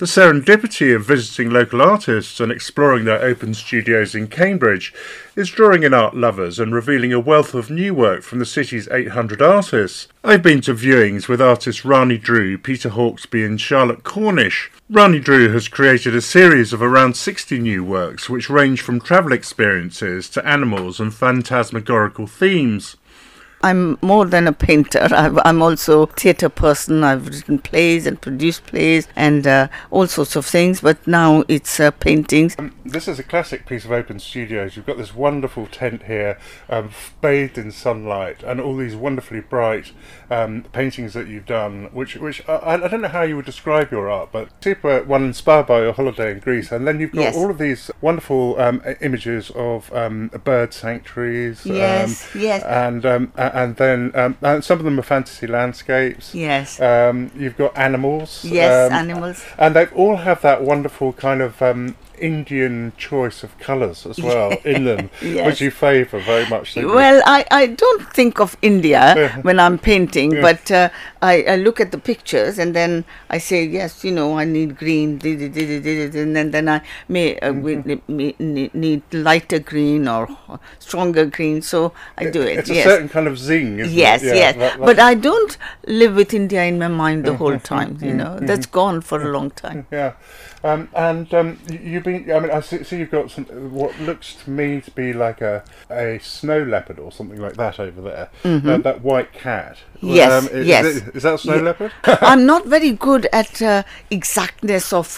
The serendipity of visiting local artists and exploring their open studios in Cambridge is drawing in art lovers and revealing a wealth of new work from the city's 800 artists. I've been to viewings with artists Rani Drew, Peter Hawkesby and Charlotte Cornish. Rani Drew has created a series of around 60 new works which range from travel experiences to animals and phantasmagorical themes. I'm more than a painter. I'm also a theatre person. I've written plays and produced plays and all sorts of things, but now it's paintings. This is a classic piece of open studios. You've got this wonderful tent here, bathed in sunlight, and all these wonderfully bright paintings that you've done, which I don't know how you would describe your art, but super one inspired by your holiday in Greece. And then you've got all of these wonderful images of bird sanctuaries. Yes. And then some of them are fantasy landscapes. Yes. You've got animals. Yes, animals. And they all have that wonderful kind of Indian choice of colours as well in them, which you favour very much. Well, I don't think of India when I'm painting, but I look at the pictures and then I say, yes, I need green, and then I may need lighter green or stronger green, so I do it. It's a certain kind of zing, isn't it? Yes. But I don't live with India in my mind the whole time, That's gone for a long time. Yeah. You've been, I see you've got what looks to me to be like a snow leopard or something like that over there. That white cat. Yes, Is that a snow leopard? I'm not very good at exactness of,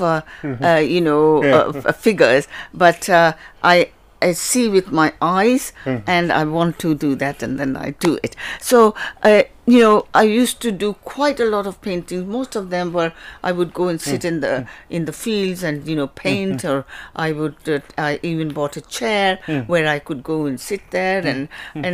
figures, but I see with my eyes and I want to do that and then I do it. So, I used to do quite a lot of paintings. Most of them were, I would go and sit in the fields and, paint, or I even bought a chair where I could go and sit there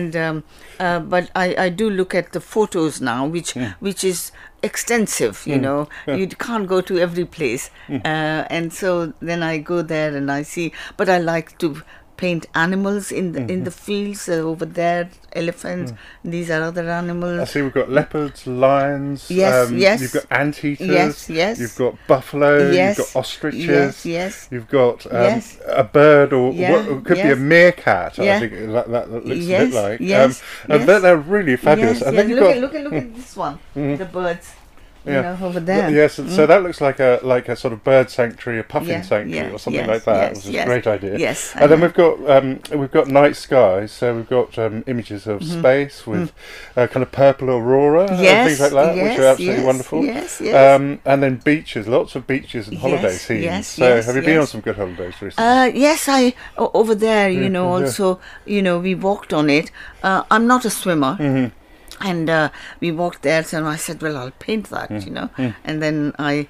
but I do look at the photos now, which is extensive, you can't go to every place. And so then I go there and I see, but I like to paint animals in the fields over there, elephants. These are other animals. I see we've got leopards, lions. Yes. You've got anteaters. Yes. You've got buffalo. Yes. You've got ostriches. Yes. You've got a bird or what could be a meerkat. I think that looks a bit like. And they're really fabulous. And then look at this one. The birds. Over there. Yes, so that looks like a sort of bird sanctuary, a puffin sanctuary, or something like that. Which is a great idea. Yes, and then we've got night skies. So we've got images of space with kind of purple aurora and things like that, which are absolutely wonderful. Yes. And then beaches, lots of beaches and holiday scenes. So have you been on some good holidays recently? Yes, over there. Also, we walked on it. I'm not a swimmer. And we walked there, and I said, "Well, I'll paint that," And then I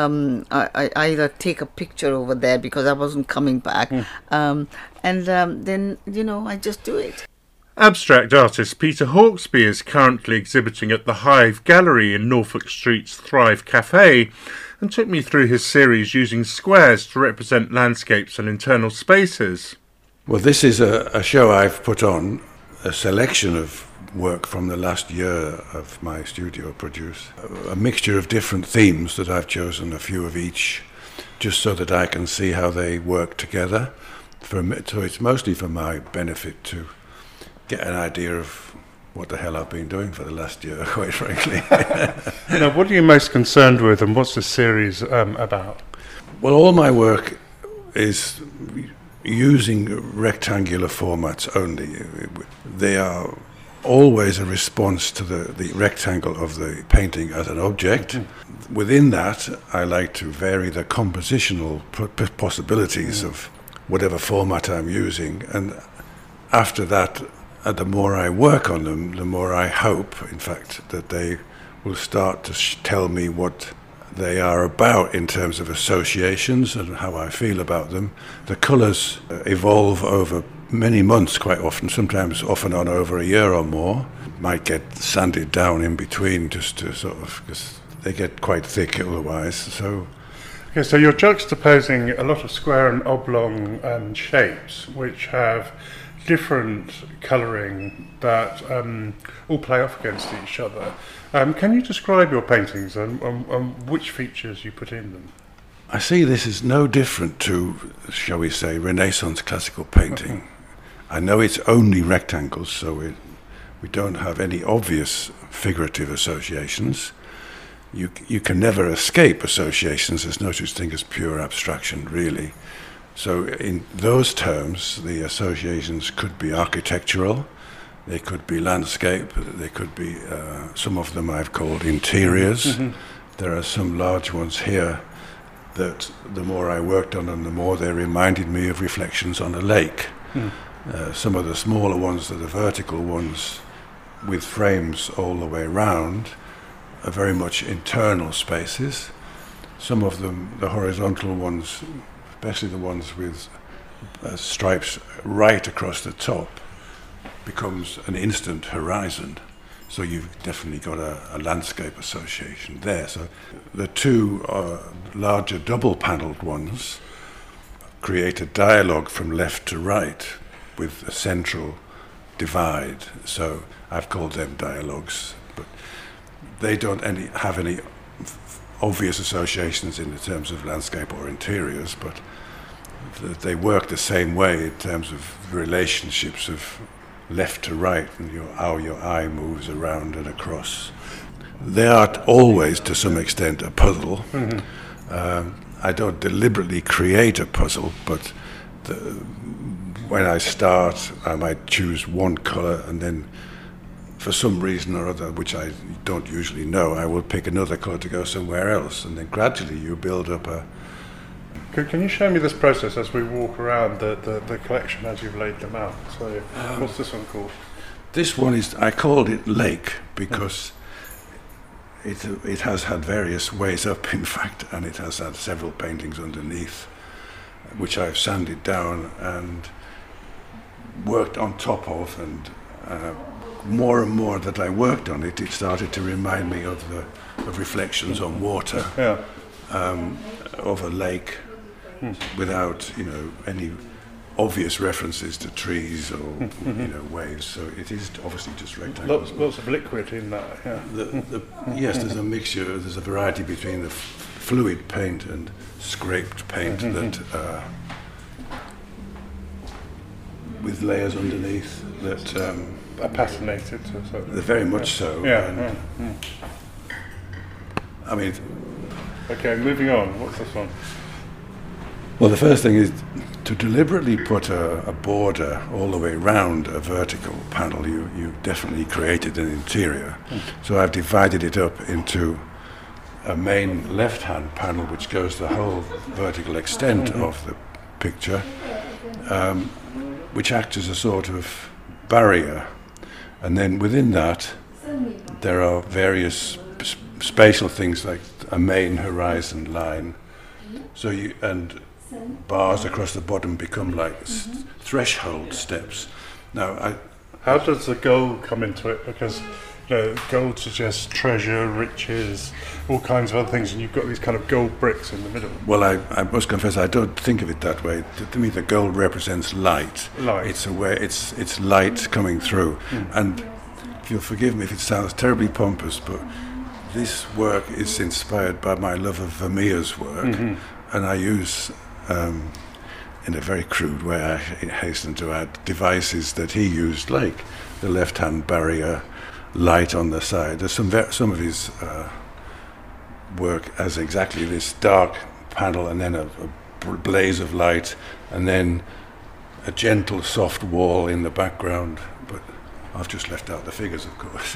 either take a picture over there because I wasn't coming back, and then I just do it. Abstract artist Peter Hawkesby is currently exhibiting at the Hive Gallery in Norfolk Street's Thrive Cafe, and took me through his series using squares to represent landscapes and internal spaces. Well, this is a show I've put on, a selection of work from the last year of my studio produce, a mixture of different themes that I've chosen, a few of each, just so that I can see how they work together. So it's mostly for my benefit to get an idea of what the hell I've been doing for the last year, quite frankly. Now, what are you most concerned with, and what's the series about? Well, all my work is using rectangular formats only. They are always a response to the rectangle of the painting as an object. Within that, I like to vary the compositional possibilities of whatever format I'm using, and after that, the more I work on them, the more I hope, in fact, that they will start to tell me what they are about in terms of associations and how I feel about them. The colours evolve over many months quite often, sometimes off and on over a year or more. Might get sanded down in between just to because they get quite thick otherwise. So you're juxtaposing a lot of square and oblong shapes which have different colouring that all play off against each other. Can you describe your paintings and which features you put in them? I see this is no different to, shall we say, Renaissance classical painting. I know it's only rectangles, so we don't have any obvious figurative associations. You can never escape associations. There's no such thing as pure abstraction, really. So in those terms, the associations could be architectural, they could be landscape, they could be, some of them I've called interiors. There are some large ones here that the more I worked on them, the more they reminded me of reflections on a lake. Some of the smaller ones, the vertical ones, with frames all the way round, are very much internal spaces. Some of them, the horizontal ones, especially the ones with stripes right across the top, becomes an instant horizon. So you've definitely got a landscape association there. So the two larger double-panelled ones create a dialogue from left to right with a central divide. So I've called them dialogues, but they don't have any obvious associations in the terms of landscape or interiors, but they work the same way in terms of relationships of left to right and how your eye moves around and across. They are always, to some extent, a puzzle. I don't deliberately create a puzzle, but when I start, I might choose one colour, and then for some reason or other, which I don't usually know, I will pick another colour to go somewhere else, and then gradually you build up a... Can you show me this process as we walk around the collection as you've laid them out? So, what's this one called? This one is, I called it Lake because it has had various ways up, in fact, and it has had several paintings underneath, which I've sanded down and worked on top of, and more and more that I worked on it, it started to remind me of reflections on water, of a lake, without any obvious references to trees or waves. So it is obviously just rectangles. Lots of liquid in that. Yeah. Yes, there's a mixture. There's a variety between the fluid paint and scraped paint that, with layers underneath that are patinated. They're very much so. Yeah. I mean. Okay, moving on. What's this one? Well, the first thing is to deliberately put a border all the way round a vertical panel. You definitely created an interior. So I've divided it up into a main left-hand panel, which goes the whole vertical extent of the picture, which acts as a sort of barrier. And then within that, there are various spatial things like a main horizon line. So and bars across the bottom become like threshold steps. Now, how does the gold come into it? Because gold suggests treasure, riches, all kinds of other things, and you've got these kind of gold bricks in the middle. Well, I must confess, I don't think of it that way. To me, the gold represents light. It's it's light coming through. And if you'll forgive me if it sounds terribly pompous, but this work is inspired by my love of Vermeer's work, and I use, in a very crude way, I hasten to add, devices that he used, like the left-hand barrier, light on the side. There's some of his work as exactly this dark panel, and then a blaze of light, and then a gentle, soft wall in the background. But I've just left out the figures, of course.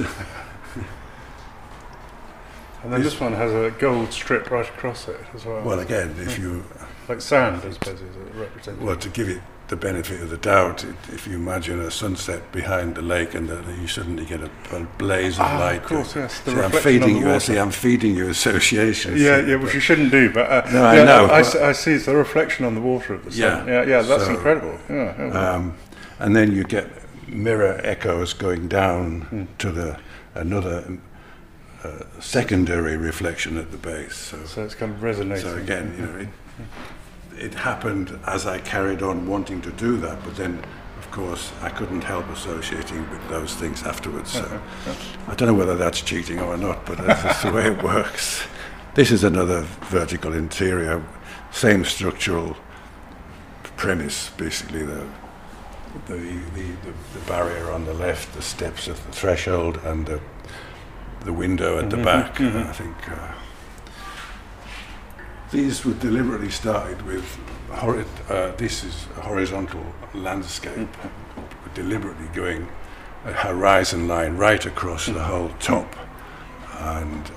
And then this one has a gold strip right across it as well. Well, again, if you... Like sand, I suppose, is it represented? Well, to give it the benefit of the doubt, if you imagine a sunset behind the lake and you suddenly get a blaze of light. Of course, yes. I'm feeding you associations. Yeah, which you shouldn't do, but... no, I know. I see it's the reflection on the water of the sun. Yeah, that's incredible. And then you get mirror echoes going down to another... secondary reflection at the base. So it's kind of resonating. So again, it happened as I carried on wanting to do that, but then, of course, I couldn't help associating with those things afterwards. So I don't know whether that's cheating or not, but that's just the way it works. This is another vertical interior. same structural premise, basically the barrier on the left, the steps at the threshold, and the window at the back. I think these were deliberately started with this is a horizontal landscape, deliberately going a horizon line right across the whole top, and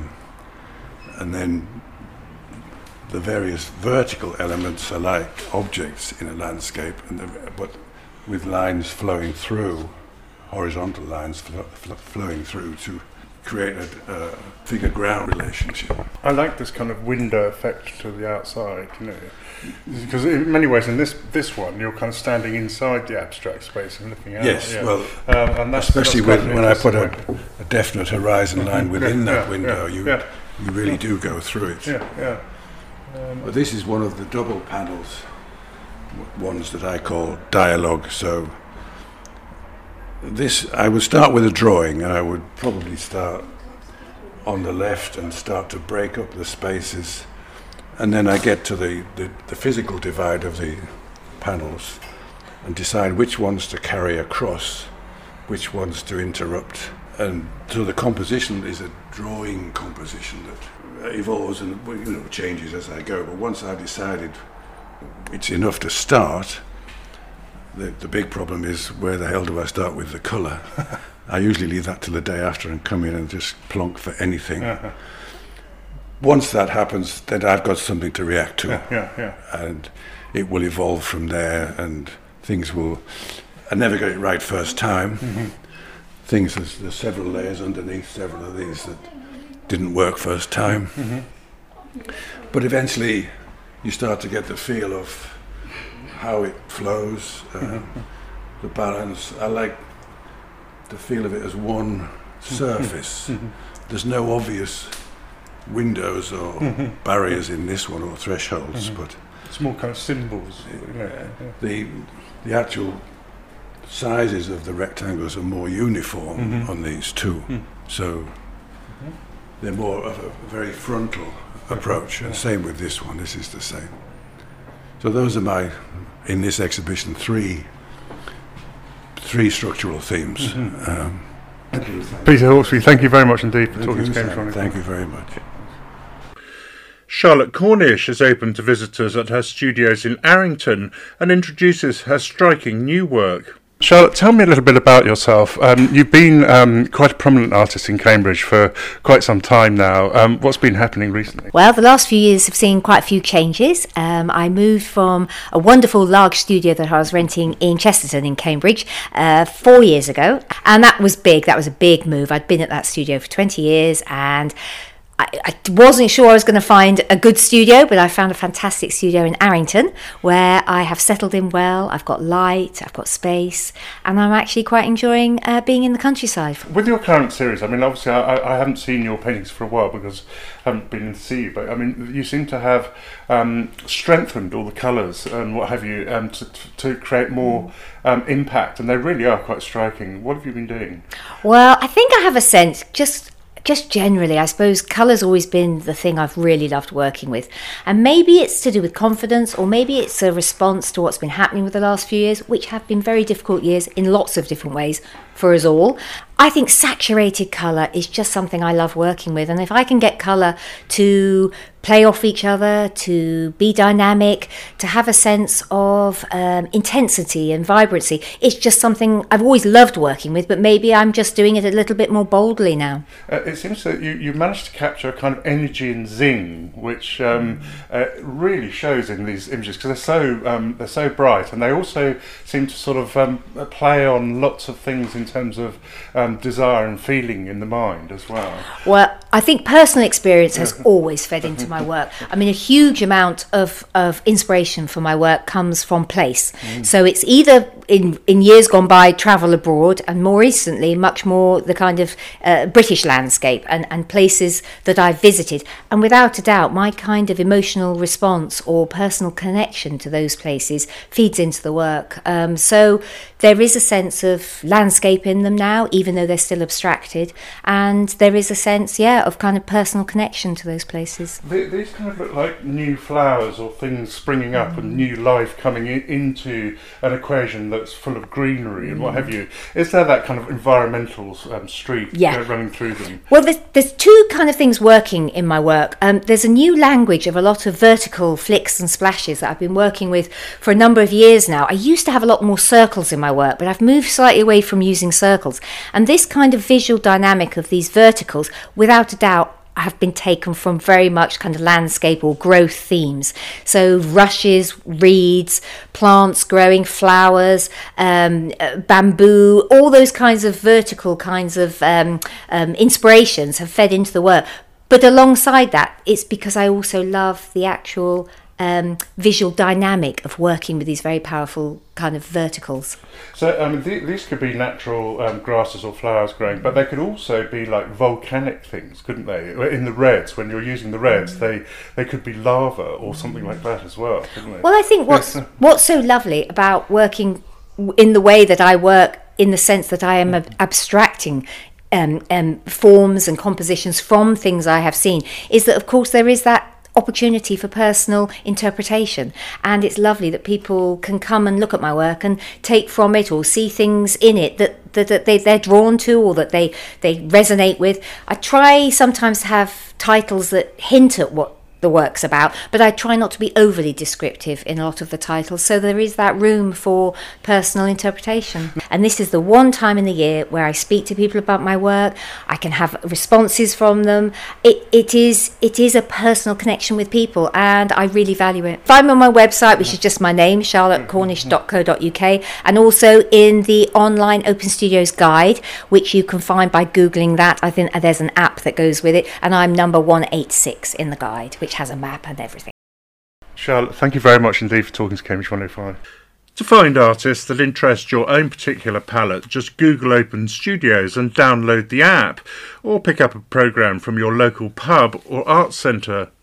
then the various vertical elements are like objects in a landscape, but with lines flowing through, horizontal lines flowing through to create a figure-ground relationship. I like this kind of window effect to the outside, because in many ways in this one you're kind of standing inside the abstract space and looking out. Yes, yeah. well, and especially when I put a definite horizon line within that window, you really do go through it. Yeah. But this is one of the double panels, ones that I call dialogue. So this, I would start with a drawing, and I would probably start on the left and start to break up the spaces, and then I get to the physical divide of the panels and decide which ones to carry across, which ones to interrupt. And so the composition is a drawing composition that evolves and changes as I go. But once I've decided it's enough to start, the big problem is, where the hell do I start with the colour? I usually leave that till the day after and come in and just plonk for anything. Once that happens, then I've got something to react to. And it will evolve from there, and things will... I never get it right first time. There's several layers underneath several of these that didn't work first time. But eventually you start to get the feel of how it flows, the balance. I like the feel of it as one surface. There's no obvious windows or barriers in this one, or thresholds, but it's more kind of symbols. The actual sizes of the rectangles are more uniform on these two, so they're more of a very frontal approach, and same with this one. This is the same. So those are in this exhibition, three structural themes. Peter Hawkesby, thank you very much indeed for talking to Cambridge. Thank you very much. Charlotte Cornish is open to visitors at her studios in Arrington and introduces her striking new work. Charlotte, tell me a little bit about yourself. You've been quite a prominent artist in Cambridge for quite some time now. What's been happening recently? Well, the last few years have seen quite a few changes. I moved from a wonderful large studio that I was renting in Chesterton in Cambridge 4 years ago. And that was big. That was a big move. I'd been at that studio for 20 years, and I wasn't sure I was going to find a good studio, but I found a fantastic studio in Arrington where I have settled in well. I've got light, I've got space, and I'm actually quite enjoying being in the countryside. With your current series, I mean, obviously I haven't seen your paintings for a while because I haven't been in to see you, but I mean, you seem to have strengthened all the colours and what have you to create more impact, and they really are quite striking. What have you been doing? Well, I think I have a sense, just generally, I suppose colour's always been the thing I've really loved working with. And maybe it's to do with confidence, or maybe it's a response to what's been happening with the last few years, which have been very difficult years in lots of different ways for us all. I think saturated colour is just something I love working with. And if I can get colour to play off each other, to be dynamic, to have a sense of intensity and vibrancy, it's just something I've always loved working with, but maybe I'm just doing it a little bit more boldly now. It seems that you managed to capture a kind of energy and zing, which really shows in these images, because they're so bright, and they also seem to sort of play on lots of things in terms of desire and feeling in the mind as well. Well, I think personal experience has always fed into my work. I mean, a huge amount of inspiration for my work comes from place. So it's either in years gone by, travel abroad, and more recently, much more the kind of British landscape and places that I've visited. And without a doubt, my kind of emotional response or personal connection to those places feeds into the work. So there is a sense of landscape in them now, even though they're still abstracted. And there is a sense, of kind of personal connection to those places. These kind of look like new flowers or things springing up and new life coming into an equation that's full of greenery and what have you. Is there that kind of environmental streak running through them? Well, there's two kind of things working in my work. There's a new language of a lot of vertical flicks and splashes that I've been working with for a number of years now. I used to have a lot more circles in my work, but I've moved slightly away from using circles. And this kind of visual dynamic of these verticals, without a doubt, have been taken from very much kind of landscape or growth themes. So rushes, reeds, plants growing, flowers, bamboo, all those kinds of vertical kinds of inspirations have fed into the work. But alongside that, it's because I also love the actual visual dynamic of working with these very powerful kind of verticals. So these could be natural grasses or flowers growing, but they could also be like volcanic things, couldn't they? In the reds, when you're using the reds, they could be lava or something like that as well, couldn't they? Well, I think what's so lovely about working in the way that I work, in the sense that I am abstracting forms and compositions from things I have seen, is that of course there is that opportunity for personal interpretation, and it's lovely that people can come and look at my work and take from it or see things in it that they're drawn to or that they resonate with. I try sometimes to have titles that hint at what the work's about, but I try not to be overly descriptive in a lot of the titles, so there is that room for personal interpretation. And this is the one time in the year where I speak to people about my work. I can have responses from them. It is a personal connection with people, and I really value it. Find me on my website, which is just my name, charlottecornish.co.uk, and also in the online Open Studios guide, which you can find by googling that. I think there's an app that goes with it, and I'm number 186 in the guide, which has a map and everything. Charlotte, thank you very much indeed for talking to Cambridge 105. To find artists that interest your own particular palette, just Google Open Studios and download the app, or pick up a programme from your local pub or arts centre.